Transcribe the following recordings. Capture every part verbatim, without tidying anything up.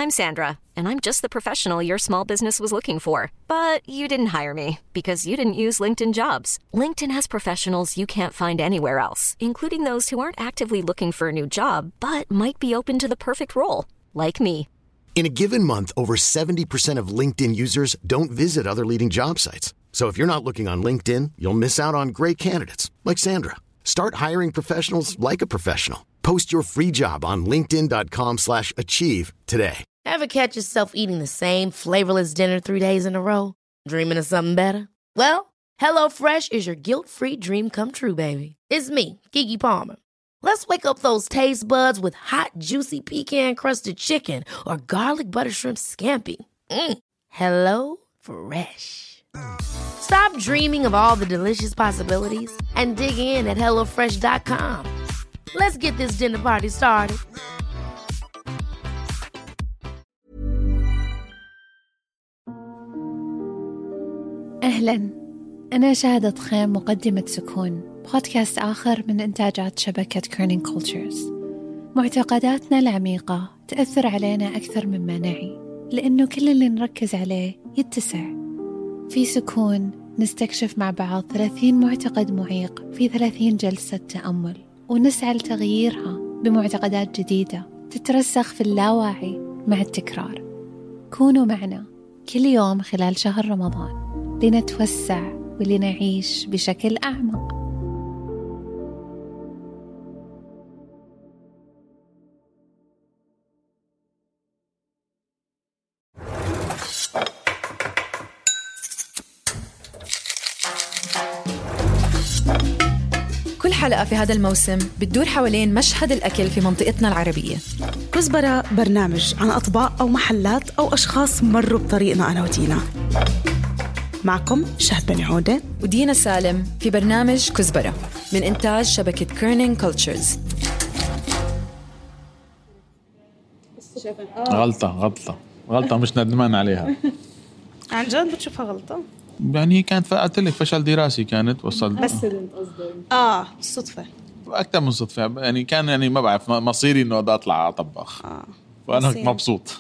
I'm Sandra, and I'm just the professional your small business was looking for. But you didn't hire me because you didn't use LinkedIn Jobs. LinkedIn has professionals you can't find anywhere else, including those who aren't actively looking for a new job, but might be open to the perfect role, like me. In a given month, over seventy percent of LinkedIn users don't visit other leading job sites. So if you're not looking on LinkedIn, you'll miss out on great candidates like Sandra. Start hiring professionals like a professional. Post your free job on linkedin dot com slash achieve today. Ever catch yourself eating the same flavorless dinner three days in a row? Dreaming of something better? Well, HelloFresh is your guilt-free dream come true, baby. It's me, Keke Palmer. Let's wake up those taste buds with hot, juicy pecan-crusted chicken or garlic butter shrimp scampi. Mm. Hello Fresh. Stop dreaming of all the delicious possibilities and dig in at hello fresh dot com. Let's get this dinner party started. أهلاً، أنا شهادة خيم، مقدمة سكون، بودكاست آخر من إنتاجات شبكة كيرنينج كولتشرز. معتقداتنا العميقة تأثر علينا أكثر مما نعي، لأنه كل اللي نركز عليه يتسع. في سكون نستكشف مع بعض ثلاثين معتقد معيق في ثلاثين جلسة تأمل، ونسعى لتغييرها بمعتقدات جديدة تترسخ في اللاواعي مع التكرار. كونوا معنا كل يوم خلال شهر رمضان لنتوسع ولنعيش بشكل أعمق. كل حلقة في هذا الموسم بتدور حوالين مشهد الأكل في منطقتنا العربية. كزبرة برنامج عن أطباق أو محلات أو أشخاص مروا بطريقنا أنا ودينا. معكم شهد بن عودة ودينا سالم في برنامج كزبرة من إنتاج شبكة كيرنينج كولتشرز. غلطة غلطة غلطة مش ندمان عليها. عن جد بتشوفها غلطة؟ يعني كانت فقلت لك فشل دراسي كانت وصلت بس آه صدفة أكتر من صدفة يعني كان يعني ما بعرف مصيري إنه أدا أطلع أطبخ آه. وأنا مصير. مبسوط.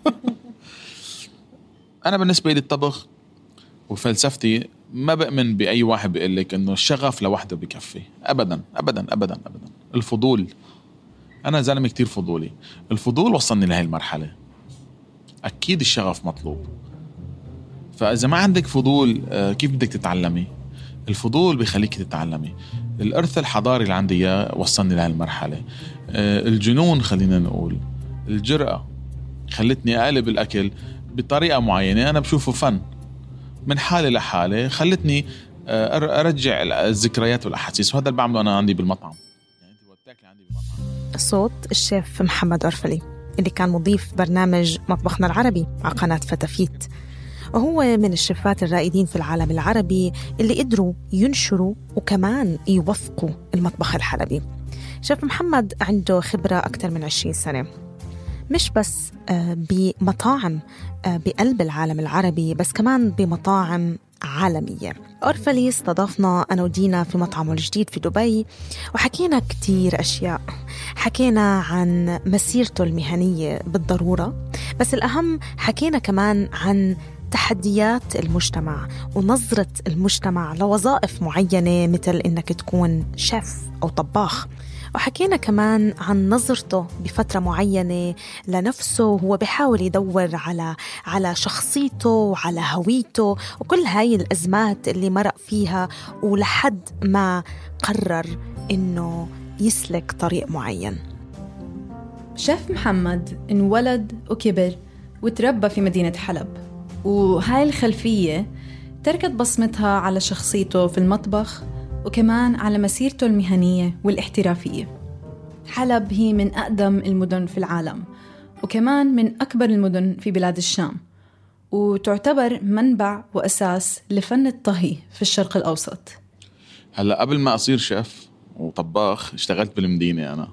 أنا بالنسبة لي الطبخ وفلسفتي ما بأمن بأي واحد بيقول لك إنه الشغف لوحده بكفي. أبدا أبدا أبدا أبدا. الفضول، أنا زلمة كتير فضولي، الفضول وصلني لهي المرحلة. أكيد الشغف مطلوب، فإذا ما عندك فضول كيف بدك تتعلمي؟ الفضول بيخليك تتعلمي. الإرث الحضاري اللي عندي إياه وصلني لهي المرحلة. الجنون خلينا نقول، الجرأة خلتني أقلب الأكل بطريقة معينة أنا بشوفه فن من حالة لحالة، خلتني أرجع الذكريات والأحاسيس، وهذا اللي بعمله أنا عندي بالمطعم. يعني أنت بتاكل عندي بالمطعم. صوت الشيف محمد أرفلي اللي كان مضيف برنامج مطبخنا العربي على قناة فتافيت، وهو من الشيفات الرائدين في العالم العربي اللي قدروا ينشروا وكمان يوثقوا المطبخ الحلبي. شيف محمد عنده خبرة أكثر من عشرين سنة، مش بس بمطاعم بقلب العالم العربي، بس كمان بمطاعم عالمية. أرفلي استضافنا أنا ودينا في مطعمه الجديد في دبي، وحكينا كتير أشياء. حكينا عن مسيرته المهنية بالضرورة، بس الأهم حكينا كمان عن تحديات المجتمع ونظرة المجتمع لوظائف معينة مثل إنك تكون شيف أو طباخ. وحكينا كمان عن نظرته بفترة معينة لنفسه، وهو بيحاول يدور على على شخصيته وعلى هويته، وكل هاي الأزمات اللي مرق فيها، ولحد ما قرر إنه يسلك طريق معين. شيف محمد انولد وكبر وتربى في مدينة حلب، وهاي الخلفية تركت بصمتها على شخصيته في المطبخ وكمان على مسيرته المهنية والاحترافية. حلب هي من أقدم المدن في العالم، وكمان من أكبر المدن في بلاد الشام، وتعتبر منبع وأساس لفن الطهي في الشرق الأوسط. هلأ قبل ما أصير شيف وطباخ اشتغلت بالمدينة أنا،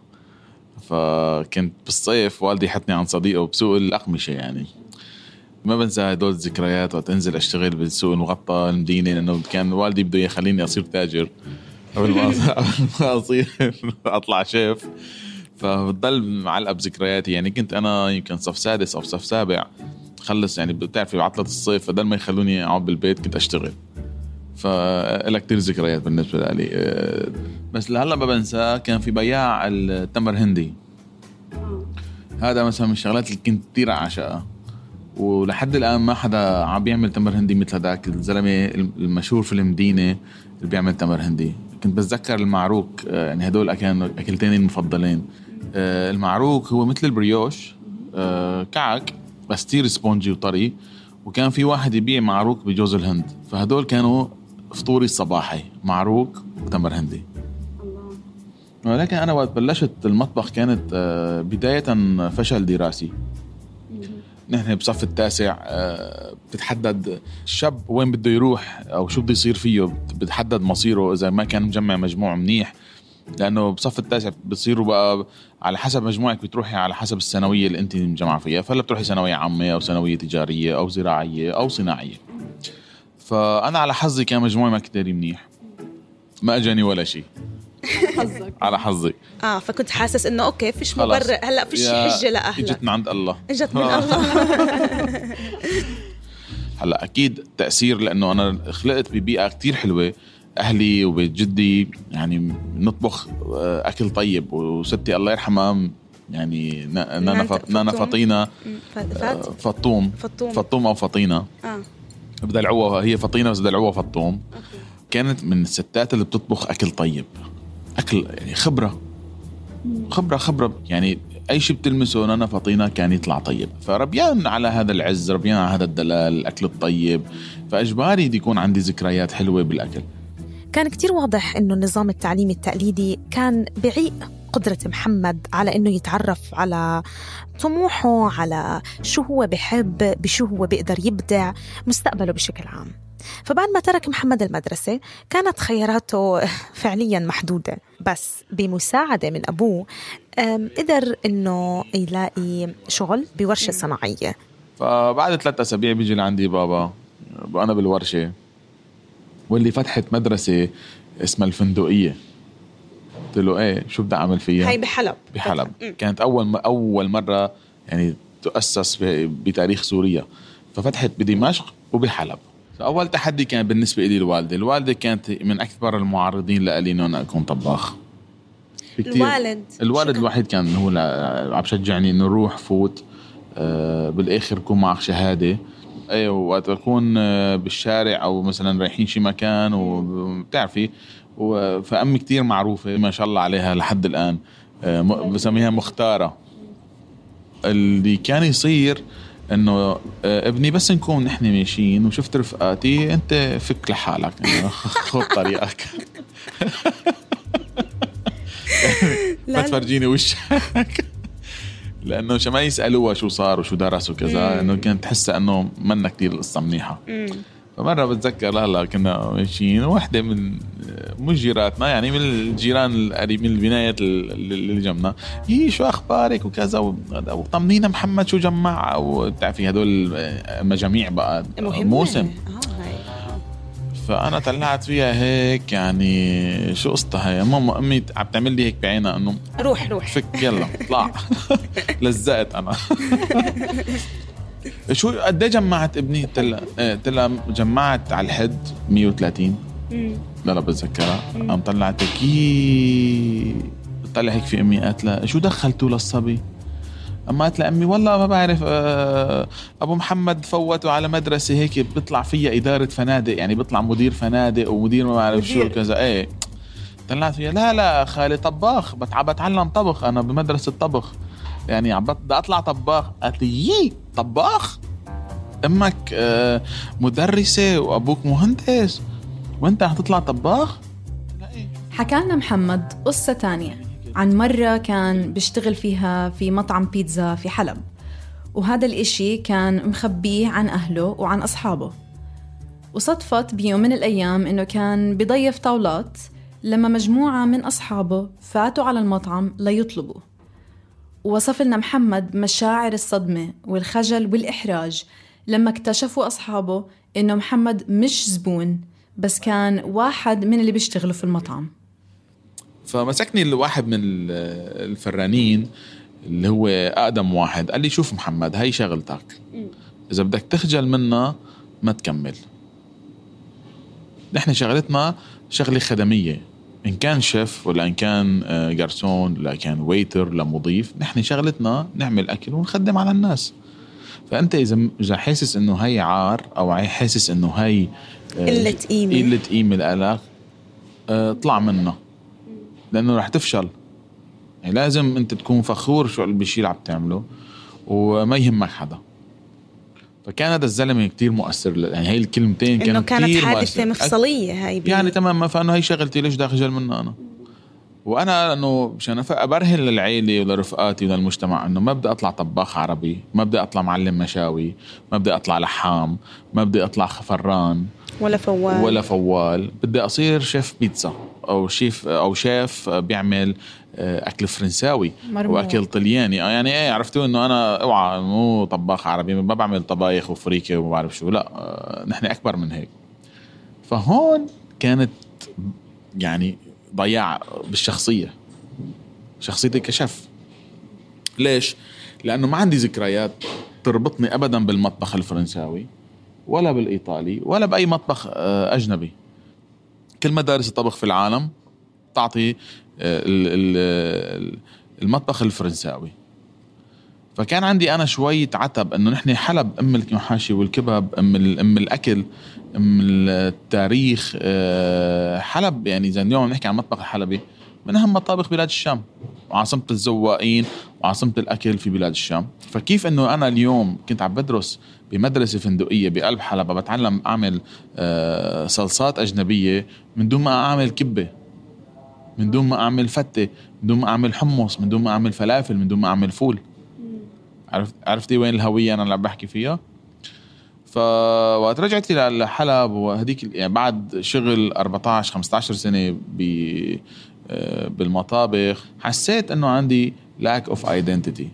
فكنت بالصيف والدي حتني عن صديقه بسوق الأقمشة. يعني ما بنسى هدول الذكريات وقت أنزل أشتغل بالسوق المغطى المدينة، لأنه كان والدي بده يخليني أصير تاجر قبل ما أصير أطلع شيف. فبضل معلقة بذكرياتي. يعني كنت أنا يمكن صف سادس أو صف سابع خلص، يعني بتعرفي بعطلة الصيف، فدل ما يخلوني أقعد بالبيت كنت أشتغل. فإلها كتير ذكريات بالنسبة لي. بس لهلا ما بنسى كان في بياع التمر هندي، هذا مثلا من الشغلات اللي كنت كتير عاشقها، ولحد الآن ما حدا عم بيعمل تمر هندي مثل هذاك الزلمة المشهور في المدينة اللي بيعمل تمر هندي. كنت بتذكر المعروك، يعني هدول كانوا أكلتين المفضلين. المعروك هو مثل البريوش، كعك بس كتير سبونجي وطري، وكان في واحد يبيع معروك بجوز الهند، فهدول كانوا فطوري الصباحي، معروك وتمر هندي. ولكن أنا وقت بلشت المطبخ كانت بداية فشل دراسي. نحن بصف التاسع بتتحدد الشاب وين بده يروح أو شو بده يصير فيه، بتحدد مصيره إذا ما كان مجمع مجموع منيح، لأنه بصف التاسع بتصيروا بقى على حسب مجموعك، بتروحي على حسب الثانوية اللي أنت مجمع فيها، فلا بتروحي ثانوية عامة أو ثانوية تجارية أو زراعية أو صناعية. فأنا على حظي كان مجموعي ما كتير منيح، ما أجاني ولا شيء. حظك على حظي. اه فكنت حاسس انه اوكي فيش مبرر هلا، فيش حجه لاهلك، اجت من عند الله، اجت من الله. هلا اكيد تاثير، لانه انا خلقت ببيئه كتير حلوه، اهلي وبيت جدي يعني نطبخ اكل طيب، وستي الله يرحمها يعني نانا نانا فطينه فطوم فطوم او فطينه اه بدلعوها، هي فطينه بس بدلعوها فطوم. كانت من الستات اللي بتطبخ اكل طيب، أكل يعني خبرة خبرة خبرة يعني أي شيء بتلمسه نانا فطينة كان يطلع طيب. فربيان على هذا العز، ربيان على هذا الدلال، الأكل الطيب، فأجباري دي يكون عندي ذكريات حلوة بالأكل. كان كتير واضح إنه النظام التعليمي التقليدي كان بعيق قدرة محمد على إنه يتعرف على طموحه، على شو هو بحب، بشو هو بيقدر يبدع مستقبله بشكل عام. فبعد ما ترك محمد المدرسة كانت خياراته فعليا محدودة، بس بمساعدة من أبوه قدر إنه يلاقي شغل بورشة صناعية. فبعد ثلاثة أسابيع بيجي لعندي بابا وأنا بالورشة، واللي فتحت مدرسة اسمها الفندقية. قلت له إيه شو بدي أعمل فيها؟ هاي بحلب. بحلب كانت أول أول مرة يعني تؤسس بتاريخ سوريا، ففتحت بدمشق وبحلب. أول تحدي كان بالنسبة لي الوالدة. الوالدة كانت من أكبر المعارضين لألي إنه أنا أكون طباخ. الوالد الوالد الوحيد كان هو عم شجعني إنه روح فوت، آه بالآخر كون معك شهادة. أيه وقت أكون بالشارع أو مثلا رايحين شي مكان وبتعرفي، فأمي كتير معروفة ما شاء الله عليها لحد الآن، آه بسميها مختارة. اللي كان يصير انه ابني بس نكون نحن ماشيين وشفت رفقاتي انت فك لحالك خذ طريقك ما تفرجيني وشك، لانه شو ما يسالوها شو صار وشو درس وكذا، انه كانت تحسها انه منا كتير القصه منيحه. فمره بتذكر لا كنا ماشيين، واحده من مش جيراتنا يعني من الجيران القريبين من البنايات اللي جنبنا، هي شو اخبارك وكذا وطمنينا محمد شو جمع، او بتعرفي هدول مجاميع بقى موسم. فانا طلعت فيها هيك يعني شو قصتها هي ماما، امي عم تعمل لي هيك بعينها انه روح روح فك يلا اطلع. لزقت انا. شو قد ايه جمعت ابني؟ تلا تلا جمعت على الحد مية وثلاثين. لا لا بتذكرها. قام طلعت كي طلع هيك في امي، قالت لها شو دخلتوا للصبي؟ اما قالت لها امي والله ما بعرف، ابو محمد فوتوا على مدرسه هيك بيطلع فيها اداره فنادق، يعني بيطلع مدير فنادق ومدير ما بعرف شو كذا. ايه طلعت فيها لا لا خالي طباخ، بتعلم طبخ انا بمدرسه طبخ، يعني عم بدي اطلع طباخ. قالت لي يي طباخ؟ امك مدرسه وابوك مهندس وانت هتطلع طباخ؟ حكى لنا محمد قصه تانية عن مره كان بيشتغل فيها في مطعم بيتزا في حلب، وهذا الاشي كان مخبيه عن اهله وعن اصحابه. وصدفت بيوم من الايام انه كان بيضيف طاولات لما مجموعه من اصحابه فاتوا على المطعم ليطلبوا. ووصف لنا محمد مشاعر الصدمة والخجل والإحراج لما اكتشفوا أصحابه إنه محمد مش زبون، بس كان واحد من اللي بيشتغلوا في المطعم. فمسكني الواحد من الفرانين اللي هو أقدم واحد، قال لي شوف محمد، هاي شغلتك، إذا بدك تخجل منها ما تكمل. نحن شغلتنا شغلة خدمية، إن كان شيف ولا إن كان جارسون ولا كان ويتر ولا مضيف، نحن شغلتنا نعمل أكل ونخدم على الناس. فأنت إذا إذا حاسس إنه هاي عار أو حاسس إنه هاي قلة قيمة قلة قيمة لك، اطلع منها، لأنه رح تفشل. يعني لازم أنت تكون فخور شو بالشيء اللي عم تعمله وما يهمك حدا. فكان هذا الزلمة كتير مؤثر، يعني هاي الكلمتين إنه كانت كانت حادثة مفصلية هاي بي. يعني تماما، فأنه هاي شغلتي، ليش دا خجل منها أنا؟ وأنا أنه مشان أبرهن للعائلة ولرفقاتي وللمجتمع أنه ما بدي أطلع طباخ عربي، ما بدي أطلع معلم مشاوي، ما بدي أطلع لحام، ما بدي أطلع خفران ولا فوال ولا فوال، بدي أصير شيف بيتزا أو شيف أو شيف بيعمل أكل فرنساوي مرمو. وأكل طلياني. يعني إيه، عرفتوا إنه أنا اوعى مو طباخ عربي، ما بعمل طبايخ وفريكة وما بعرف شو، لا نحن أكبر من هيك. فهون كانت يعني ضياع بالشخصية، شخصيتي كشف. ليش؟ لأنه ما عندي ذكريات تربطني أبدا بالمطبخ الفرنساوي ولا بالإيطالي ولا بأي مطبخ أجنبي. كل مدارس الطبخ في العالم تعطي المطبخ الفرنساوي. فكان عندي أنا شوية عتب إنه نحن حلب أم المحاشي والكباب، أم أم الأكل، أم التاريخ. حلب يعني إذا اليوم نحكي عن مطبخ الحلبي، من أهم مطابخ بلاد الشام وعاصمة الزوائين وعاصمة الأكل في بلاد الشام. فكيف إنه أنا اليوم كنت عم بدرس بمدرسة فندقية بقلب حلب، بتعلم أعمل صلصات أجنبية من دون ما أعمل كبة، من دون ما أعمل فتة، من دون ما أعمل حمص، من دون ما أعمل فلافل، من دون ما أعمل فول. عرفت عرفتي وين الهوية أنا اللي بحكي فيها؟ فوقت رجعت لحلب وهديك يعني بعد شغل أربعتاشر خمستاشر سنة ب بالمطابخ، حسيت إنه عندي lack of identity.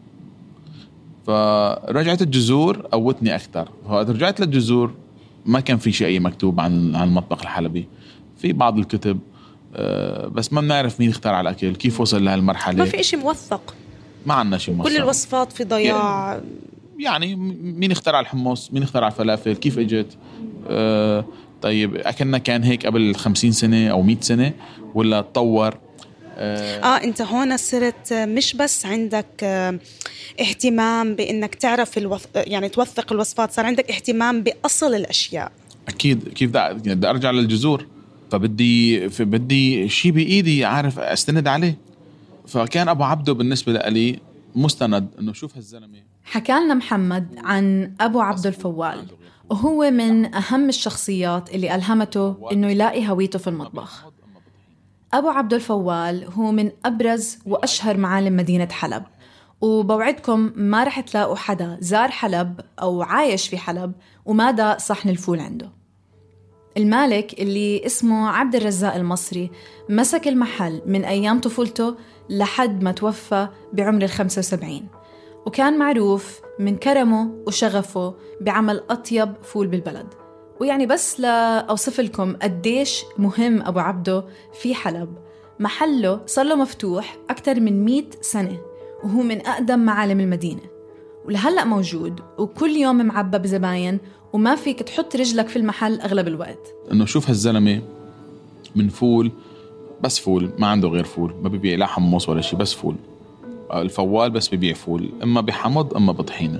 فرجعت الجذور قوتني أكتر. فوقت رجعت للجذور ما كان في شيء مكتوب عن عن المطبخ الحلبي، في بعض الكتب بس ما بنعرف مين اخترع الأكل، كيف وصل لهالمرحلة، ما في إشي موثق، ما عندنا شيء موثق، كل الوصفات في ضياع. يعني مين اخترع الحمص، مين اخترع الفلافل، كيف اجت. آه طيب أكلنا كان هيك قبل خمسين سنة أو مئة سنة ولا تطور؟ آه, آه أنت هون صرت مش بس عندك آه اهتمام بأنك تعرف الوث... يعني توثق الوصفات، صار عندك اهتمام بأصل الأشياء. أكيد. كيف بدي أرجع للجذور، فبدي بدي شيء بإيدي عارف أستند عليه. فكان أبو عبده بالنسبة لي مستند، إنه شوف هالزلمة. حكالنا محمد عن أبو عبده الفوال، وهو من أهم الشخصيات اللي ألهمته إنه يلاقي هويته في المطبخ. أبو عبده الفوال هو من أبرز وأشهر معالم مدينة حلب، وبوعدكم ما رح تلاقوا حدا زار حلب أو عايش في حلب وما داق صحن الفول عنده. المالك اللي اسمه عبد الرزاق المصري مسك المحل من أيام طفولته لحد ما توفى بعمر الخمسة وسبعين، وكان معروف من كرمه وشغفه بعمل أطيب فول بالبلد. ويعني بس لأوصف لكم قديش مهم أبو عبده في حلب، محله صار له مفتوح أكتر من مئة سنة، وهو من أقدم معالم المدينة، ولهلأ موجود وكل يوم معبى بزباين، وما فيك تحط رجلك في المحل أغلب الوقت. إنه شوف هالزلمة من فول، بس فول، ما عنده غير فول، ما بيبيع لا حمص ولا شيء، بس فول. الفوال بس بيبيع فول، إما بحمض إما بطحينة،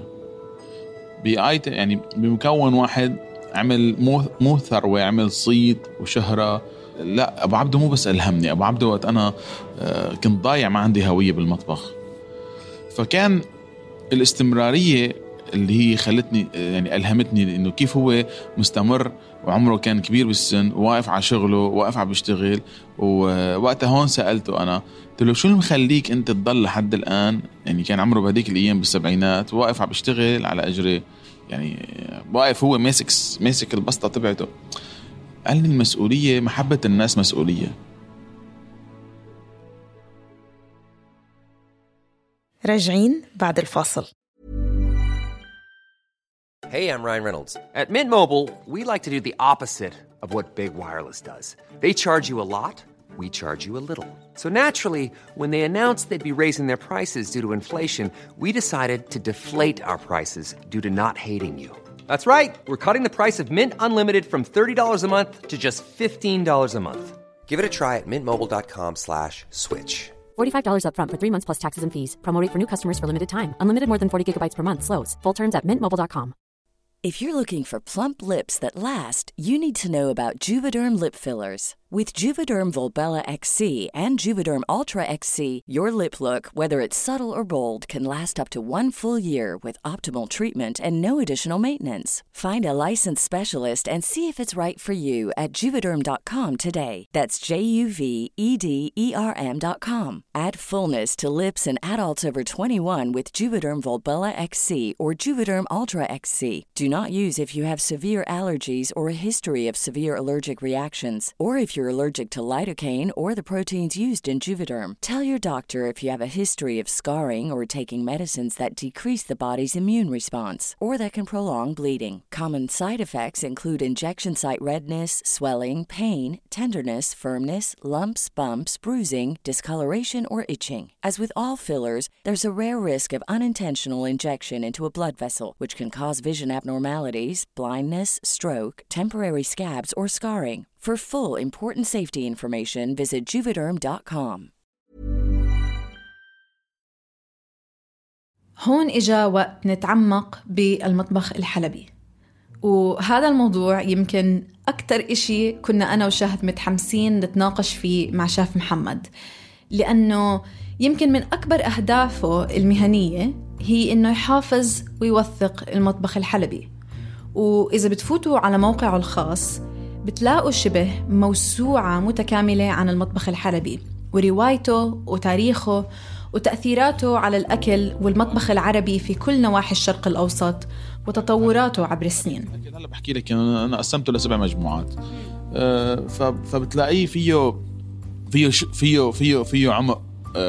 بآيت يعني بمكون واحد. عمل مو مو ثروة، عمل صيت وشهرة. لا، أبو عبده مو بس ألهمني، أبو عبده وقت أنا كنت ضايع ما عندي هوية بالمطبخ. فكان الاستمرارية اللي هي خلتني يعني ألهمتني إنه كيف هو مستمر، وعمره كان كبير بالسن، واقف على شغله، واقف على بيشتغل. ووقتها هون سألته أنا، قلت له شو اللي مخليك أنت تضل لحد الآن؟ يعني كان عمره بهديك الأيام بالسبعينات، واقف على بيشتغل على أجره، يعني واقف هو ماسك ماسك البسطة تبعته. قال لي المسؤولية، محبة الناس مسؤولية. راجعين بعد الفاصل. Hey, I'm Ryan Reynolds. At Mint Mobile, we like to do the opposite of what Big Wireless does. They charge you a lot, we charge you a little. So naturally, when they announced they'd be raising their prices due to inflation, we decided to deflate our prices due to not hating you. That's right. We're cutting the price of Mint Unlimited from thirty dollars a month to just fifteen dollars a month. Give it a try at mintmobile.com slash switch. forty-five dollars up front for three months plus taxes and fees. Promo rate for new customers for limited time. Unlimited more than forty gigabytes per month. Slows full terms at mint mobile dot com. If you're looking for plump lips that last, you need to know about Juvederm lip fillers. With Juvederm Volbella X C and Juvederm Ultra X C, your lip look, whether it's subtle or bold, can last up to one full year with optimal treatment and no additional maintenance. Find a licensed specialist and see if it's right for you at Juvederm dot com today. That's J U V E D E R M dot com. Add fullness to lips in adults over twenty-one with Juvederm Volbella X C or Juvederm Ultra X C. Do not use if you have severe allergies or a history of severe allergic reactions, or if you're allergic to lidocaine or the proteins used in Juvederm. Tell your doctor if you have a history of scarring or taking medicines that decrease the body's immune response or that can prolong bleeding. Common side effects include injection site redness, swelling, pain, tenderness, firmness, lumps, bumps, bruising, discoloration, or itching. As with all fillers, there's a rare risk of unintentional injection into a blood vessel, which can cause vision abnormalities, blindness, stroke, temporary scabs, or scarring. For full important safety information, visit Juvederm dot com. هون إجا وقت نتعمق بالمطبخ الحلبي، وهذا الموضوع يمكن أكتر إشي كنا أنا وشهد متحمسين نتناقش فيه مع شاف محمد، لأنه يمكن من أكبر أهدافه المهنية هي إنه يحافظ ويوثق المطبخ الحلبي. وإذا بتفوتوا على موقعه الخاص بتلاقوا شبه موسوعة متكاملة عن المطبخ الحلبي وروايته وتاريخه وتأثيراته على الأكل والمطبخ العربي في كل نواحي الشرق الأوسط وتطوراته عبر السنين. هلا بحكي لك أنا قسمته لسبع مجموعات، فبتلاقيه فيه فيه فيه فيه فيه عمق،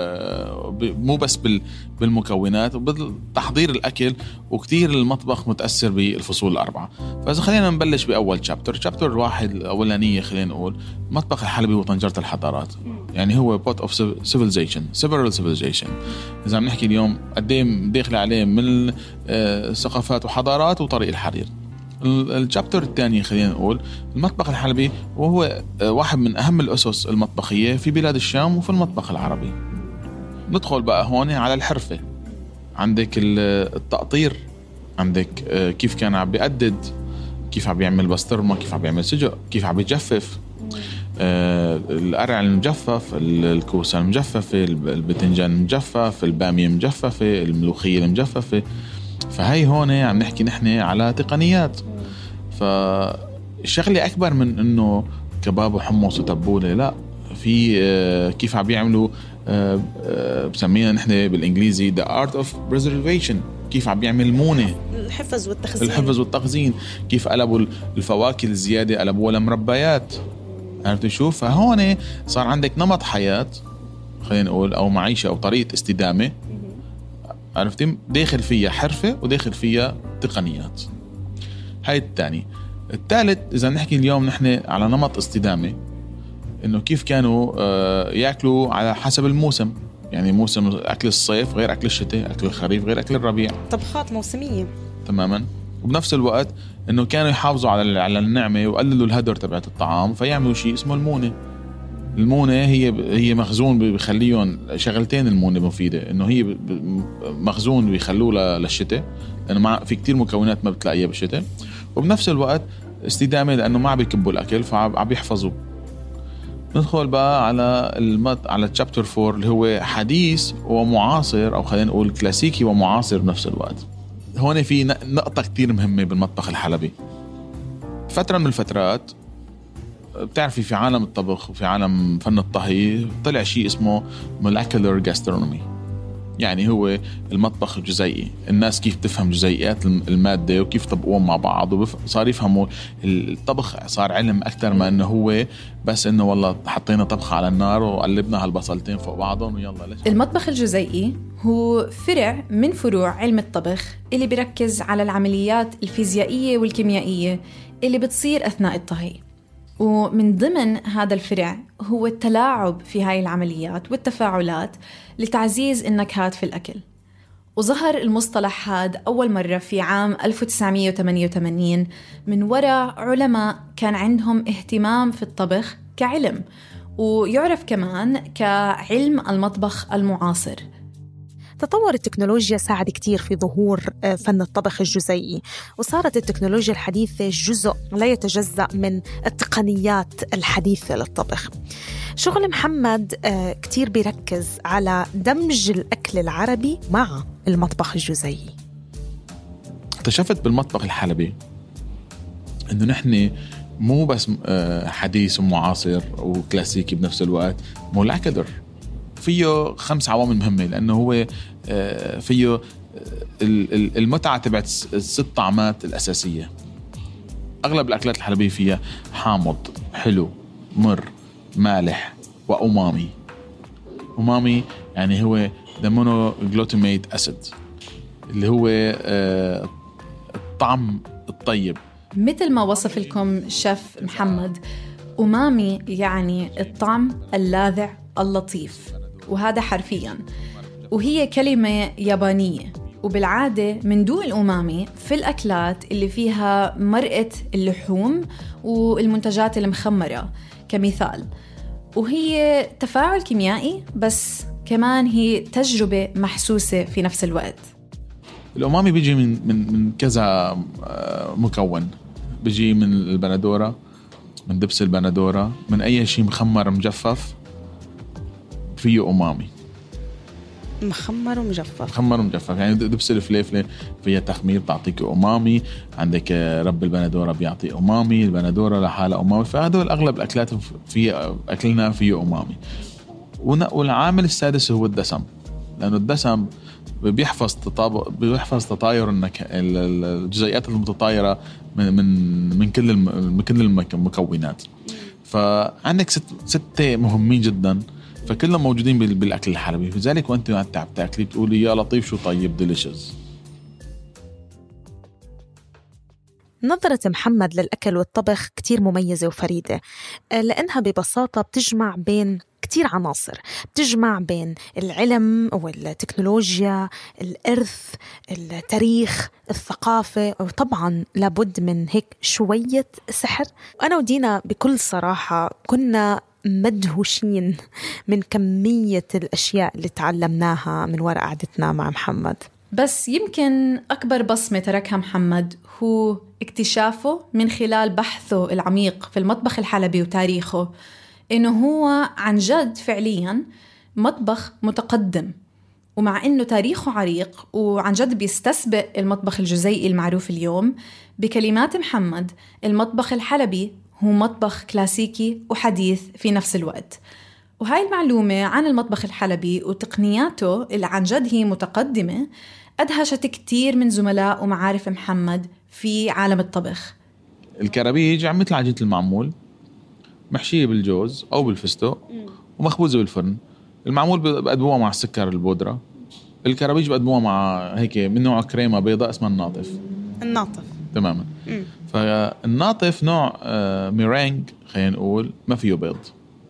مو بس بالمكونات وبالتحضير الأكل، وكتير المطبخ متأثر بالفصول الأربعة. فإذا خلينا نبلش بأول شابتر شابتر واحد الأولانية، خلينا نقول المطبخ الحلبي وطنجرة الحضارات. يعني هو pot of civilization several civilization. إذا بنحكي اليوم قديم داخل عليه من ثقافات وحضارات وطريق الحرير. الشابتر الثاني خلينا نقول المطبخ الحلبي، وهو واحد من أهم الأسس المطبخية في بلاد الشام وفي المطبخ العربي. ندخل بقى هون على الحرفة، عندك التقطير، عندك كيف كان عم بيقدد، كيف عم بيعمل بسطرمة، كيف عم بيعمل سجق، كيف عم بيجفف القرع المجفف، الكوسة المجففة، البتنجان المجفف، البامية المجففة، الملوخية المجففة. فهي هون عم نحكي نحن على تقنيات. فالشغلة أكبر من إنه كباب وحمص وتبولة، لا، في كيف عم بيعملوا بسمينا نحن بالإنجليزي the art of preservation، كيف عم بيعمل مونة، الحفظ والتخزين الحفظ والتخزين، كيف قلبوا الفواكه الزيادة قلبوها لمربيات. عرفت تشوف؟ فهون صار عندك نمط حياة خلينا نقول أو معيشة أو طريقة استدامة، عرفتي، داخل فيها حرفة وداخل فيها تقنيات. هاي الثاني. الثالث إذا نحكي اليوم نحن على نمط استدامة، إنه كيف كانوا يأكلوا على حسب الموسم. يعني موسم أكل الصيف غير أكل الشتاء، أكل الخريف غير أكل الربيع، طبخات موسمية تماما. وبنفس الوقت إنه كانوا يحافظوا على على النعمة وقللوا الهدر تبعت الطعام، فيعملوا شيء اسمه المونة. المونة هي هي مخزون بيخليهم شغلتين. المونة مفيدة إنه هي مخزون بيخلوه للشتاء، لأنه مع في كتير مكونات ما بتلاقيها بالشتاء، وبنفس الوقت استدامة لأنه ما بيكبوا الأكل فعم بيحفظوا. ندخل بقى على المط على الشابتر فور اللي هو حديث ومعاصر، أو خلينا نقول كلاسيكي ومعاصر بنفس الوقت. هون في نقطة كتير مهمة بالمطبخ الحلبي. فترة من الفترات بتعرفي في عالم الطبخ وفي عالم فن الطهي طلع شيء اسمه molecular gastronomy، يعني هو المطبخ الجزيئي. الناس كيف تفهم جزيئات المادة وكيف طبقوهم مع بعض، وصار يفهموا الطبخ صار علم أكتر ما أنه هو بس أنه والله حطينا طبخة على النار وقلبنا هالبصلتين فوق بعضهم ويلا ليش. المطبخ الجزيئي هو فرع من فروع علم الطبخ اللي بيركز على العمليات الفيزيائية والكيميائية اللي بتصير أثناء الطهي. ومن ضمن هذا الفرع هو التلاعب في هاي العمليات والتفاعلات لتعزيز النكهات في الأكل. وظهر المصطلح هذا أول مرة في عام ألف وتسعمية وثمانية وثمانين من وراء علماء كان عندهم اهتمام في الطبخ كعلم، ويعرف كمان كعلم المطبخ المعاصر. تطور التكنولوجيا ساعد كتير في ظهور فن الطبخ الجزيئي، وصارت التكنولوجيا الحديثة جزء لا يتجزأ من التقنيات الحديثة للطبخ. شغل محمد كتير بيركز على دمج الأكل العربي مع المطبخ الجزيئي. اكتشفت بالمطبخ الحلبي إنه نحن مو بس حديث ومعاصر وكلاسيكي بنفس الوقت، مولكولر. فيه خمس عوامل مهمة، لأنه هو فيه المتعة تبعت الست طعمات الأساسية. أغلب الأكلات الحلبية فيها حامض، حلو، مر، مالح، وأمامي. أمامي يعني هو the monoglutamate acid اللي هو الطعم الطيب. مثل ما وصف لكم شيف محمد، أمامي يعني الطعم اللاذع اللطيف، وهذا حرفياً، وهي كلمة يابانية. وبالعادة مندوق الأمامي في الأكلات اللي فيها مرقة اللحوم والمنتجات المخمرة كمثال، وهي تفاعل كيميائي بس كمان هي تجربة محسوسة في نفس الوقت. الأمامي بيجي من من من كذا مكون، بيجي من البندورة، من دبس البندورة، من أي شيء مخمر مجفف فيه أمامي. مخمر ومجفف. مخمر ومجفف يعني دبس الفليفلة فيها تخمير تعطيك أمامي، عندك رب البندورة بيعطي أمامي، البندورة لحالة أمامي. فهذول أغلب الأكلات في أكلنا فيه أمامي. والعامل السادس هو الدسم، لأنه الدسم بيحفظ تطابق بيحفظ تطاير الجزيئات المتطايرة من من من كل من كل المكونات. فعندك ست ستة مهمين جدا، فكلهم موجودين بالأكل الحلبي. لذلك وأنت قاعد بتاكلي تقولي يا لطيف شو طيب ديليشيس. نظرة محمد للأكل والطبخ كتير مميزة وفريدة، لأنها ببساطة بتجمع بين كتير عناصر، بتجمع بين العلم والتكنولوجيا، الإرث، التاريخ، الثقافة، وطبعاً لابد من هيك شوية سحر. وأنا ودينا بكل صراحة كنا مدهوشين من كمية الأشياء اللي تعلمناها من وراء قعدتنا مع محمد. بس يمكن أكبر بصمة تركها محمد هو اكتشافه من خلال بحثه العميق في المطبخ الحلبي وتاريخه، إنه هو عن جد فعلياً مطبخ متقدم، ومع إنه تاريخه عريق وعن جد بيستسبق المطبخ الجزيئي المعروف اليوم. بكلمات محمد، المطبخ الحلبي هو مطبخ كلاسيكي وحديث في نفس الوقت. وهاي المعلومة عن المطبخ الحلبي وتقنياته اللي عن جد هي متقدمة أدهشت كتير من زملاء ومعارف محمد في عالم الطبخ. الكرابيج عم مثل عجينة المعمول، محشية بالجوز أو بالفستق ومخبوزة بالفرن. المعمول بقدموها مع السكر البودرة، الكرابيج بقدموها مع هيك من نوع كريمة بيضاء اسمها الناطف. الناطف تماما. مم. فالناطف نوع ميرينج خلينا نقول ما فيه بيض.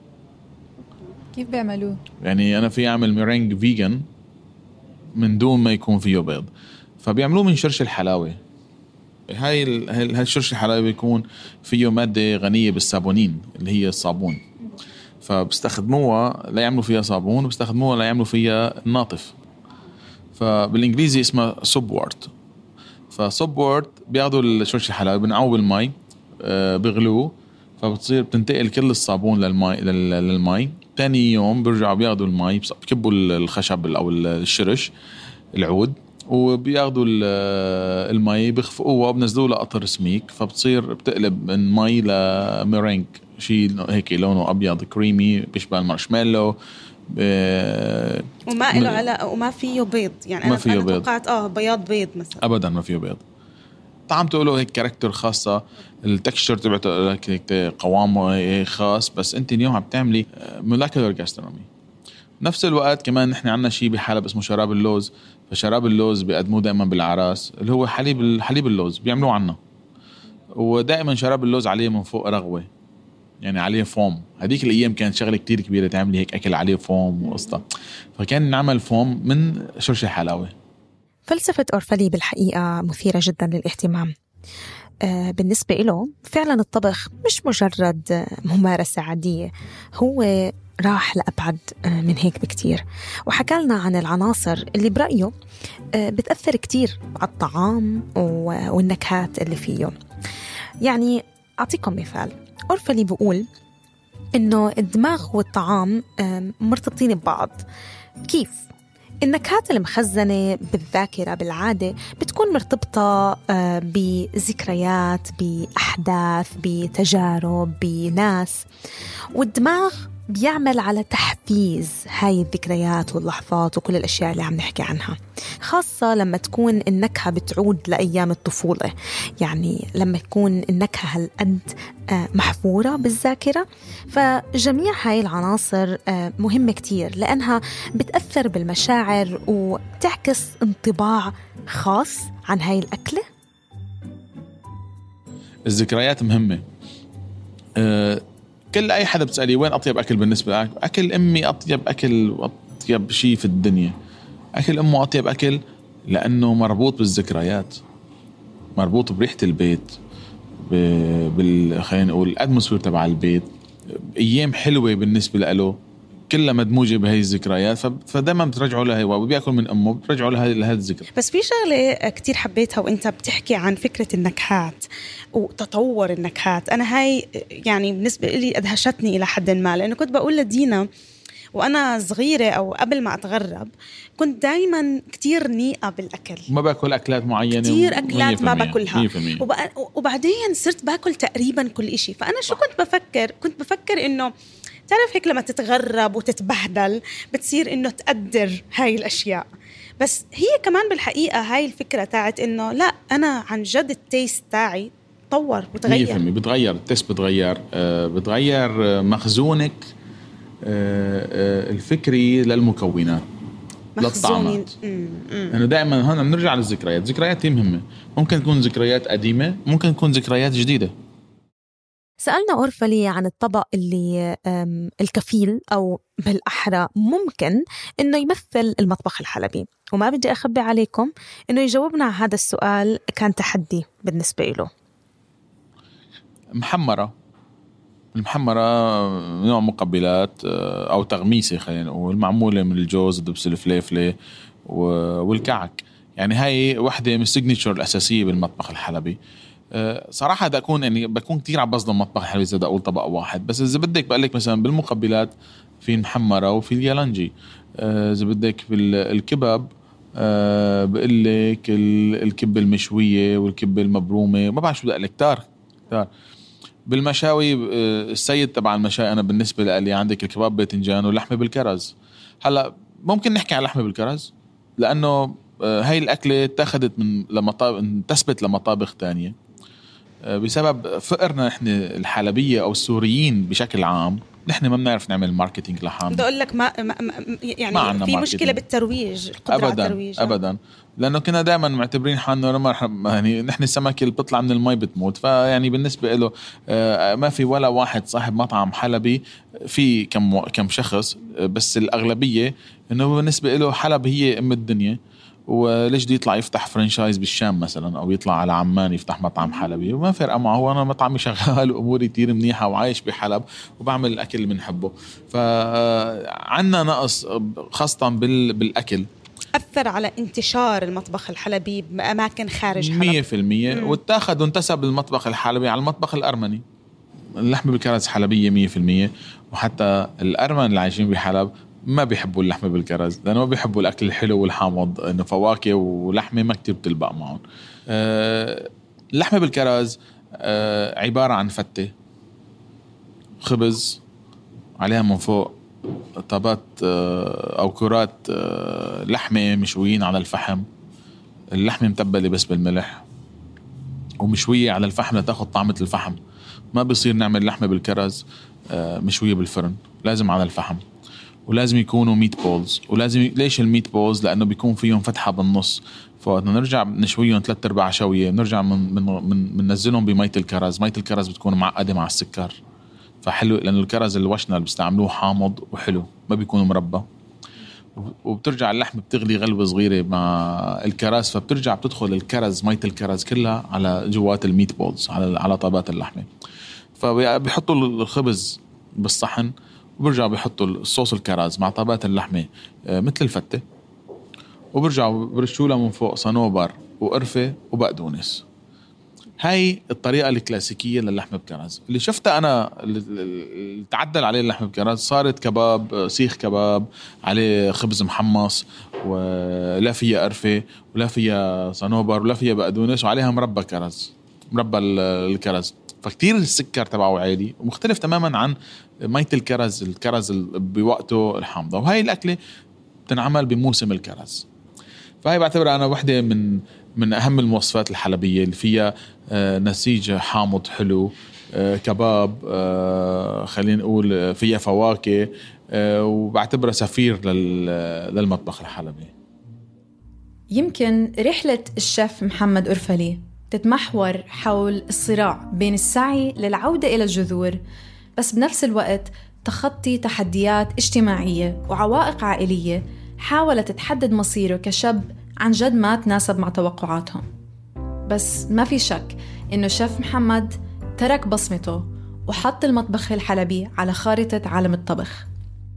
كيف بيعملوه؟ يعني أنا في أعمل ميرينج فيجن من دون ما يكون فيه بيض، فبيعملوه من شرش الحلاوة. هاي ال... هاي الشرش الحلاوة بيكون فيه مادة غنية بالصابونين اللي هي الصابون، فبستخدموها لا يعملوا فيها صابون، وبستخدموها لا يعملوا فيها الناطف. فبالإنجليزي اسمها سوبورت. فسوبورت بياخدوا الشرش الحلاوة بنعوه بالماء، آه بيغلوه، فبتصير بتنتقل كل الصابون للماء للماء. تاني يوم بيرجعوا بياخدوا الماء بكبوا الخشب أو الشرش العود، وبياخدوا الماء بيخفقوه وبنزلوه لقطر سميك، فبتصير بتقلب من ماء لميرينج، شيء هيك لونه أبيض كريمي بيشبه المارشميلو. ب... وما له علاقة وما فيه بيض، يعني ما أنا, فيه أنا بيض. توقعت آه بياض بيض مثلا. أبدا ما فيه بيض. طعم تقوله هيك كاركتر خاصة، التكستشر تبعته هيك قوامه خاص، بس أنت اليوم عم تعملي مولكولر جاسترونومي. نفس الوقت كمان نحن عنا شيء بحلب اسمه شراب اللوز. فشراب اللوز بيقدموه دائما بالعراس، اللي هو حليب حليب اللوز بيعملوه عنا، ودائما شراب اللوز عليه من فوق رغوة. يعني عليه فوم. هذيك الأيام كانت شغلة كتير كبيرة تعملي هيك أكل عليه فوم وقصة، فكان نعمل فوم من شرش الحلاوة. فلسفة أورفلي بالحقيقة مثيرة جدا للاهتمام. آه بالنسبة له فعلا الطبخ مش مجرد ممارسة عادية، هو راح لأبعد من هيك بكتير، وحكى لنا عن العناصر اللي برأيه بتأثر كتير على الطعام والنكهات اللي فيه. يعني أعطيكم مثال، أورفلي بيقول إنه الدماغ والطعام مرتبطين ببعض. كيف؟ النكهات المخزنة بالذاكرة بالعادة بتكون مرتبطة بذكريات، بأحداث، بتجارب، بناس، والدماغ بيعمل على تحفيز هاي الذكريات واللحظات وكل الأشياء اللي عم نحكي عنها، خاصة لما تكون النكهة بتعود لأيام الطفولة. يعني لما تكون النكهة هالقد محفورة بالذاكرة، فجميع هاي العناصر مهمة كتير لأنها بتأثر بالمشاعر وتعكس انطباع خاص عن هاي الأكلة. الذكريات مهمة. أه كل أي حدا بتسألي وين أطيب أكل بالنسبة لك، أكل أمي أطيب أكل وأطيب شيء في الدنيا. أكل أمه أطيب أكل لأنه مربوط بالذكريات، مربوط بريحة البيت، بال خلينا نقول الأتموسفير تبع البيت، أيام حلوة بالنسبة له كلها مدموجة بهاي الذكريات، فدائما بترجعوا لها. وبيأكل من أمه بترجعوا لها لهذه الذكرى. بس في شغلة كتير حبيتها وإنت بتحكي عن فكرة النكهات وتطور النكهات. أنا هاي يعني بالنسبة لي أدهشتني إلى حد ما، لأنه كنت بقول لدينا وأنا صغيرة أو قبل ما أتغرب كنت دايما كتير نيئة بالأكل، ما باكل أكلات معينة، كتير أكلات ما باكلها، وبقى وبعدين صرت باكل تقريبا كل إشي. فأنا شو كنت بفكر كنت بفكر إنه تعرف هيك لما تتغرب وتتبهدل بتصير إنه تقدر هاي الأشياء. بس هي كمان بالحقيقة هاي الفكرة تاعت إنه لا، أنا عن جد التيست تاعي تطور وتغير، بتغير التيست، بتغير آه بتغير مخزونك آه آه الفكري للمكونات للطعمات. أنا دائما هنا بنرجع للذكريات. ذكريات مهمة، ممكن تكون ذكريات قديمة، ممكن تكون ذكريات جديدة. سألنا أورفلي عن الطبق اللي الكفيل أو بالأحرى ممكن إنه يمثل المطبخ الحلبي، وما بدي أخبي عليكم إنه يجاوبنا على هذا السؤال كان تحدي بالنسبة له. محمرة. المحمرة نوع مقبلات أو تغميسة خلينا نقول، معمولة من الجوز، دبس الفليفلة والكعك. يعني هاي واحدة من السيجنيتشر الأساسية بالمطبخ الحلبي. صراحة دا أكون يعني بكون كتير عم بصدم مطبخ الحلبي إذا أقول طبق واحد، بس إذا بدك بقول لك مثلا بالمقبلات في المحمرة وفي اليالنجي. إذا بدك في الكباب بقول لك الكبة المشوية والكبة المبرومة، ما بعرف شو بدي أقول لك، كتار كتار. بالمشاوي السيد تبع المشاوي أنا بالنسبة لي عندك الكباب باذنجان واللحمة بالكرز. هلا ممكن نحكي عن اللحمة بالكرز لأنه هاي الأكلة اتخذت من لمطابخ، انتسبت لمطابخ تانية بسبب فقرنا نحن الحلبية أو السوريين بشكل عام. نحن ما بنعرف نعمل ماركتينج لحام. بدي أقول لك ما, ما يعني ما في ماركتينج. مشكلة بالترويج، القدرة أبداً على الترويج. أبدا، لأنه كنا دائما معتبرين حالنا يعني نحن السمك اللي بتطلع من المي بتموت. فيعني بالنسبة له ما في ولا واحد صاحب مطعم حلبي، في كم كم شخص بس الأغلبية إنه بالنسبة له حلب هي أم الدنيا. وليش دي يطلع يفتح فرانشايز بالشام مثلا، أو يطلع على عمان يفتح مطعم حلبي وما فرق معه. هو أنا مطعمي شغال وأموري كتير منيحة وعايش بحلب وبعمل الأكل اللي بنحبه. فعنا نقص خاصة بالأكل أثر على انتشار المطبخ الحلبي بأماكن خارج حلب مية في المية، واتاخد وانتسب المطبخ الحلبي على المطبخ الأرمني. اللحمة بالكرز حلبية مية في المية، وحتى الأرمن اللي عايشين بحلب ما بيحبوا اللحمة بالكرز لأنه ما بيحبوا الأكل الحلو والحامض، إنه فواكه ولحمة ما كتير بتلبق معهم. أه اللحمة بالكرز أه عبارة عن فتة خبز عليها من فوق طبات أه أو كرات أه لحمة مشويين على الفحم. اللحمة متبلة بس بالملح ومشوية على الفحم لتاخد طعمة الفحم. ما بيصير نعمل لحمة بالكرز أه مشوية بالفرن، لازم على الفحم. ولازم يكونوا ميت بولز. ولازم ي... ليش الميت بولز؟ لأنه بيكون فيهم فتحة بالنص، فوقتنا نرجع نشويهم ثلاث أرباع شوية نرجع من من من ننزلهم بمية الكرز. مية الكرز بتكون معقدة مع السكر، فحلو لأنه الكرز الوشنا اللي بيستعملوه حامض وحلو ما بيكون مربى. وبترجع اللحم بتغلي غلوة صغيرة مع الكرز، فبترجع بتدخل الكرز مية الكرز كلها على جوات الميت بولز على على طابات اللحمة. فبيحطوا الخبز بالصحن وبرجع بيحطوا الصوص الكرز مع طابات اللحمة مثل الفتة، وبرجعوا برشوا لها من فوق صنوبر وقرفة وبقدونس. هاي الطريقة الكلاسيكية للحم بكرز. اللي شفتها أنا اللي تعدل عليه اللحم بكرز صارت كباب، سيخ كباب عليه خبز محمص ولا فيها قرفة ولا فيها صنوبر ولا فيها بقدونس وعليها مربى كرز، مربى الكرز. فكتير السكر تبعه عالي ومختلف تماما عن مية الكرز، الكرز بوقته الحامضة. وهاي الأكلة تنعمل بموسم الكرز. فهي بعتبرها أنا واحدة من من أهم المواصفات الحلبية اللي فيها نسيج حامض حلو، كباب، خلينا نقول فيها فواكه، وبعتبرها سفير للمطبخ الحلبي. يمكن رحلة الشيف محمد أرفلي تتمحور حول الصراع بين السعي للعودة إلى الجذور، بس بنفس الوقت تخطي تحديات اجتماعية وعوائق عائلية حاولت تحدد مصيره كشاب عن جد ما تناسب مع توقعاتهم. بس ما في شك إنه شيف محمد ترك بصمته وحط المطبخ الحلبي على خارطة عالم الطبخ.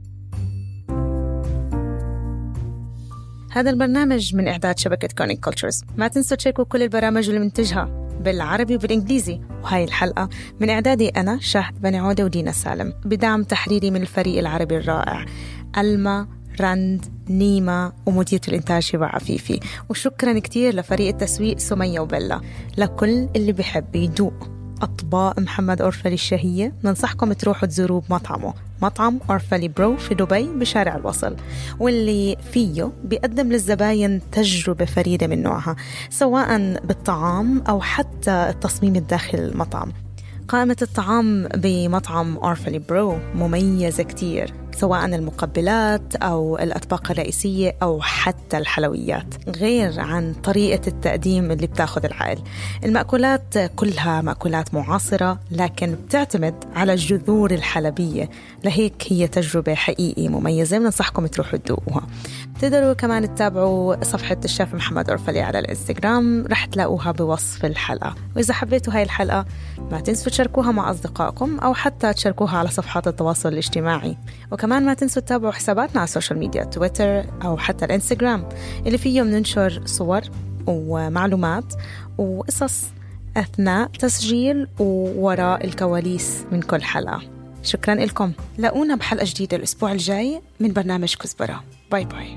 هذا البرنامج من إعداد شبكة كورنينج كولتشرز. ما تنسوا تشاركوا كل البرامج اللي منتجها بالعربي وبالإنجليزي. وهاي الحلقة من إعدادي أنا شاهد بني عودة ودينا سالم، بدعم تحريري من الفريق العربي الرائع ألما، رند، نيمة، ومديرة الإنتاج شبا عفيفي. وشكرا كتير لفريق التسويق سمية وبلا. لكل اللي بيحب يدوق أطباق محمد أرفلي الشهية ننصحكم تروحوا تزوروا بمطعمه، مطعم أرفلي برو في دبي بشارع الوصل، واللي فيه بيقدم للزباين تجربة فريدة من نوعها، سواء بالطعام أو حتى التصميم الداخل المطعم. قائمة الطعام بمطعم أرفلي برو مميزة كتير، سواء المقبلات أو الأطباق الرئيسية أو حتى الحلويات، غير عن طريقة التقديم اللي بتاخد العائل. المأكولات كلها مأكولات معاصرة لكن بتعتمد على الجذور الحلبية، لهيك هي تجربة حقيقي مميزة، بننصحكم تروحوا تدوقوها. تقدروا كمان تتابعوا صفحة الشيف محمد أرفلي على الانستغرام، رح تلاقوها بوصف الحلقة. وإذا حبيتوا هاي الحلقة ما تنسوا تشاركوها مع أصدقائكم أو حتى تشاركوها على صفحات التواصل الاجتماعي. وكمان ما تنسوا تتابعوا حساباتنا على السوشيال ميديا، تويتر أو حتى الانستغرام، اللي فيهم ننشر صور ومعلومات وقصص أثناء تسجيل ووراء الكواليس من كل حلقة. شكرا لكم. لاقونا بحلقة جديدة الأسبوع الجاي من برنامج كزبرة. باي باي.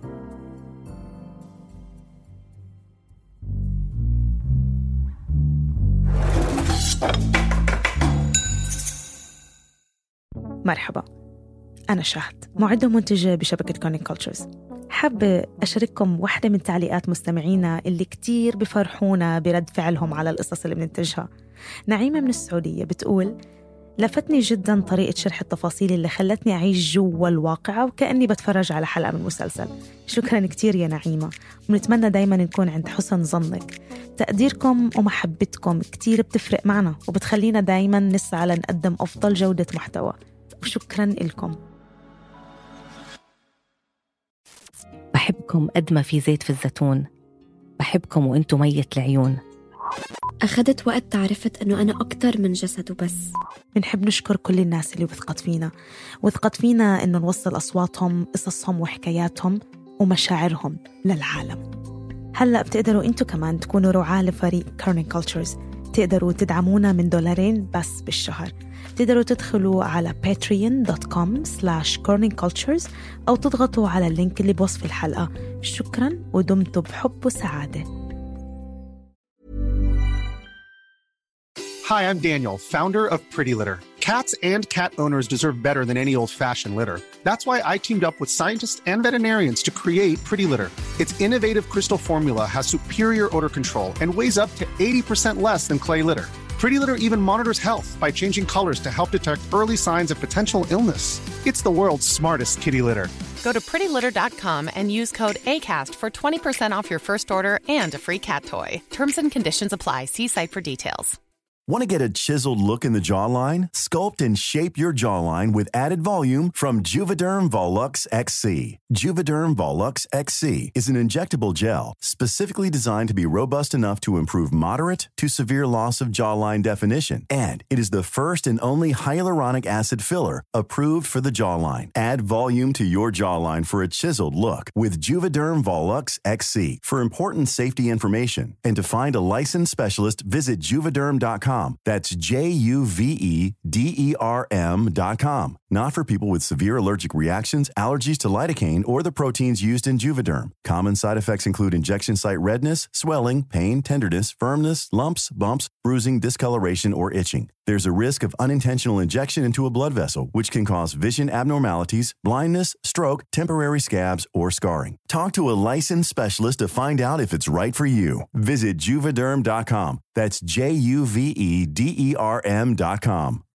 مرحبا، أنا شاهد، معدة ومنتجة بشبكة كورنينج كولتشرز. حابة أشارككم واحدة من تعليقات مستمعينا اللي كتير بفرحونا برد فعلهم على القصص اللي بننتجها. نعيمة من السعودية بتقول: لفتني جدا طريقة شرح التفاصيل اللي خلتني أعيش جوا الواقعة وكأني بتفرج على حلقة من مسلسل. شكرا كتير يا نعيمة، ونتمنى دايما نكون عند حسن ظنك. تقديركم ومحبتكم كتير بتفرق معنا وبتخلينا دايما نسعى لنقدم أفضل جودة محتوى، وشكرا لكم. بحبكم قد ما في زيت في الزيتون، بحبكم وانتو مية العيون. أخذت وقت تعرفت أنه أنا أكتر من جسد وبس. بنحب نشكر كل الناس اللي وثقت فينا وثقت فينا أنه نوصل أصواتهم، قصصهم وحكاياتهم ومشاعرهم للعالم. هلأ بتقدروا أنتوا كمان تكونوا رعاة لفريق كورنينج كولتشرز. تقدروا تدعمونا من دولارين بس بالشهر. تقدروا تدخلوا على patreon dot com slash corning cultures أو تضغطوا على اللينك اللي بوصف الحلقة. شكرا ودمتم بحب وسعادة. Hi, I'm Daniel, founder of Pretty Litter. Cats and cat owners deserve better than any old-fashioned litter. That's why I teamed up with scientists and veterinarians to create Pretty Litter. Its innovative crystal formula has superior odor control and weighs up to eighty percent less than clay litter. Pretty Litter even monitors health by changing colors to help detect early signs of potential illness. It's the world's smartest kitty litter. Go to pretty litter dot com and use code ACAST for twenty percent off your first order and a free cat toy. Terms and conditions apply. See site for details. Want to get a chiseled look in the jawline? Sculpt and shape your jawline with added volume from Juvederm Volux X C. Juvederm Volux X C is an injectable gel specifically designed to be robust enough to improve moderate to severe loss of jawline definition. And it is the first and only hyaluronic acid filler approved for the jawline. Add volume to your jawline for a chiseled look with Juvederm Volux X C. For important safety information and to find a licensed specialist, visit juvederm dot com. That's J U V E D E R M dot com. Not for people with severe allergic reactions, allergies to lidocaine, or the proteins used in Juvederm. Common side effects include injection site redness, swelling, pain, tenderness, firmness, lumps, bumps, bruising, discoloration, or itching. There's a risk of unintentional injection into a blood vessel, which can cause vision abnormalities, blindness, stroke, temporary scabs, or scarring. Talk to a licensed specialist to find out if it's right for you. Visit juvederm dot com. That's J U V E D E R M dot com.